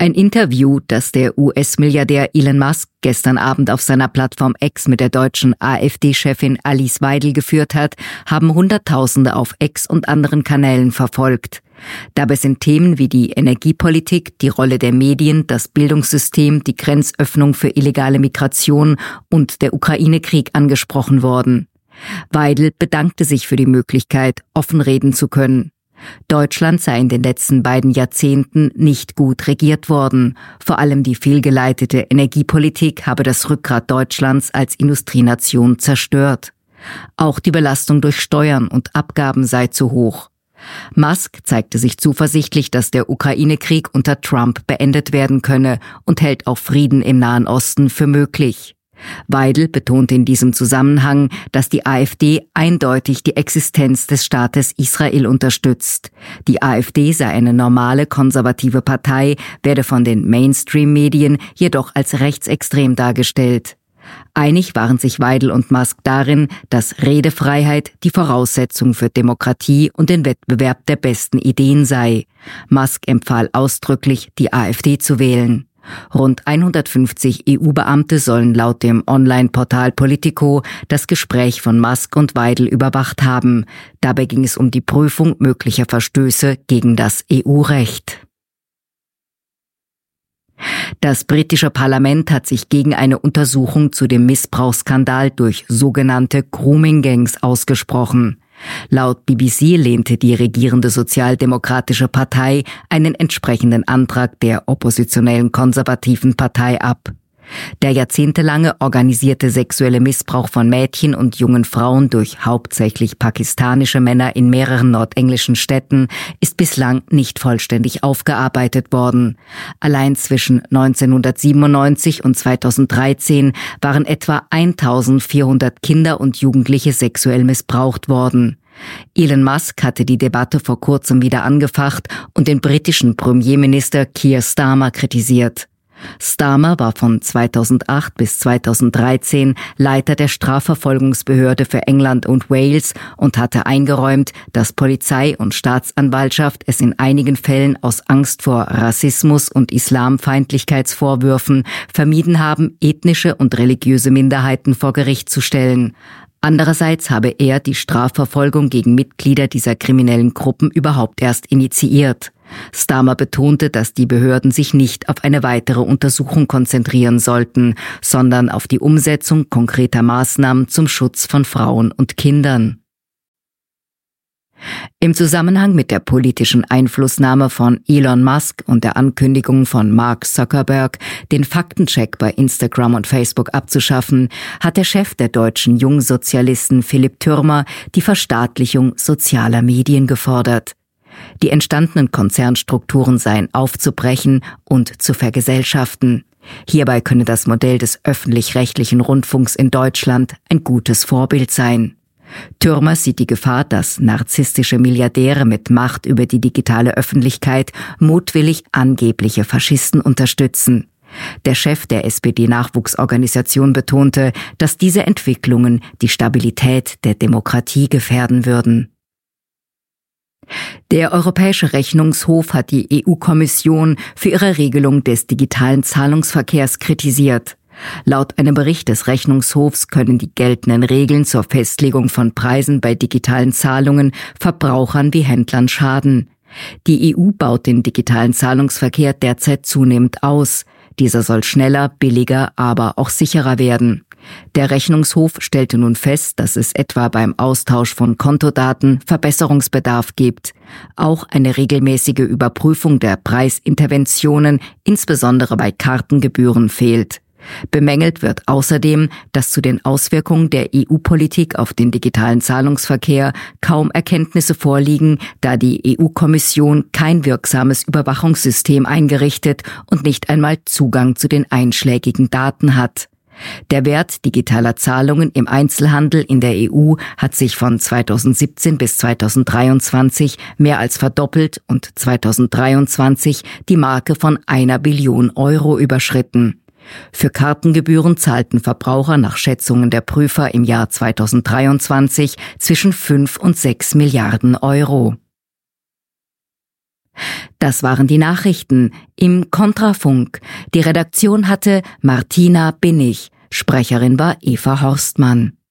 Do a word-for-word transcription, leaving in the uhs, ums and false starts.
Ein Interview, das der U S-Milliardär Elon Musk gestern Abend auf seiner Plattform X mit der deutschen AfD-Chefin Alice Weidel geführt hat, haben Hunderttausende auf X und anderen Kanälen verfolgt. Dabei sind Themen wie die Energiepolitik, die Rolle der Medien, das Bildungssystem, die Grenzöffnung für illegale Migration und der Ukraine-Krieg angesprochen worden. Weidel bedankte sich für die Möglichkeit, offen reden zu können. Deutschland sei in den letzten beiden Jahrzehnten nicht gut regiert worden. Vor allem die fehlgeleitete Energiepolitik habe das Rückgrat Deutschlands als Industrienation zerstört. Auch die Belastung durch Steuern und Abgaben sei zu hoch. Musk zeigte sich zuversichtlich, dass der Ukraine-Krieg unter Trump beendet werden könne und hält auch Frieden im Nahen Osten für möglich. Weidel betonte in diesem Zusammenhang, dass die AfD eindeutig die Existenz des Staates Israel unterstützt. Die AfD sei eine normale konservative Partei, werde von den Mainstream-Medien jedoch als rechtsextrem dargestellt. Einig waren sich Weidel und Musk darin, dass Redefreiheit die Voraussetzung für Demokratie und den Wettbewerb der besten Ideen sei. Musk empfahl ausdrücklich, die AfD zu wählen. Rund hundertfünfzig E U-Beamte sollen laut dem Online-Portal Politico das Gespräch von Musk und Weidel überwacht haben. Dabei ging es um die Prüfung möglicher Verstöße gegen das E U-Recht. Das britische Parlament hat sich gegen eine Untersuchung zu dem Missbrauchsskandal durch sogenannte Grooming-Gangs ausgesprochen. Laut B B C lehnte die regierende Sozialdemokratische Partei einen entsprechenden Antrag der oppositionellen konservativen Partei ab. Der jahrzehntelange organisierte sexuelle Missbrauch von Mädchen und jungen Frauen durch hauptsächlich pakistanische Männer in mehreren nordenglischen Städten ist bislang nicht vollständig aufgearbeitet worden. Allein zwischen neunzehnhundertsiebenundneunzig und zweitausenddreizehn waren etwa eintausendvierhundert Kinder und Jugendliche sexuell missbraucht worden. Elon Musk hatte die Debatte vor kurzem wieder angefacht und den britischen Premierminister Keir Starmer kritisiert. Starmer war von zweitausendacht bis zweitausenddreizehn Leiter der Strafverfolgungsbehörde für England und Wales und hatte eingeräumt, dass Polizei und Staatsanwaltschaft es in einigen Fällen aus Angst vor Rassismus und Islamfeindlichkeitsvorwürfen vermieden haben, ethnische und religiöse Minderheiten vor Gericht zu stellen. Andererseits habe er die Strafverfolgung gegen Mitglieder dieser kriminellen Gruppen überhaupt erst initiiert. Starmer betonte, dass die Behörden sich nicht auf eine weitere Untersuchung konzentrieren sollten, sondern auf die Umsetzung konkreter Maßnahmen zum Schutz von Frauen und Kindern. Im Zusammenhang mit der politischen Einflussnahme von Elon Musk und der Ankündigung von Mark Zuckerberg, den Faktencheck bei Instagram und Facebook abzuschaffen, hat der Chef der deutschen Jungsozialisten Philipp Thürmer die Verstaatlichung sozialer Medien gefordert. Die entstandenen Konzernstrukturen seien aufzubrechen und zu vergesellschaften. Hierbei könne das Modell des öffentlich-rechtlichen Rundfunks in Deutschland ein gutes Vorbild sein. Thürmer sieht die Gefahr, dass narzisstische Milliardäre mit Macht über die digitale Öffentlichkeit mutwillig angebliche Faschisten unterstützen. Der Chef der S P D-Nachwuchsorganisation betonte, dass diese Entwicklungen die Stabilität der Demokratie gefährden würden. Der Europäische Rechnungshof hat die E U-Kommission für ihre Regelung des digitalen Zahlungsverkehrs kritisiert. Laut einem Bericht des Rechnungshofs können die geltenden Regeln zur Festlegung von Preisen bei digitalen Zahlungen Verbrauchern wie Händlern schaden. Die E U baut den digitalen Zahlungsverkehr derzeit zunehmend aus. Dieser soll schneller, billiger, aber auch sicherer werden. Der Rechnungshof stellte nun fest, dass es etwa beim Austausch von Kontodaten Verbesserungsbedarf gibt. Auch eine regelmäßige Überprüfung der Preisinterventionen, insbesondere bei Kartengebühren, fehlt. Bemängelt wird außerdem, dass zu den Auswirkungen der E U-Politik auf den digitalen Zahlungsverkehr kaum Erkenntnisse vorliegen, da die E U-Kommission kein wirksames Überwachungssystem eingerichtet und nicht einmal Zugang zu den einschlägigen Daten hat. Der Wert digitaler Zahlungen im Einzelhandel in der E U hat sich von zweitausendsiebzehn bis zweitausenddreiundzwanzig mehr als verdoppelt und zweitausenddreiundzwanzig die Marke von einer Billion Euro überschritten. Für Kartengebühren zahlten Verbraucher nach Schätzungen der Prüfer im Jahr zweitausenddreiundzwanzig zwischen fünf und sechs Milliarden Euro. Das waren die Nachrichten im Kontrafunk. Die Redaktion hatte Martina Binnig. Sprecherin war Eva Horstmann.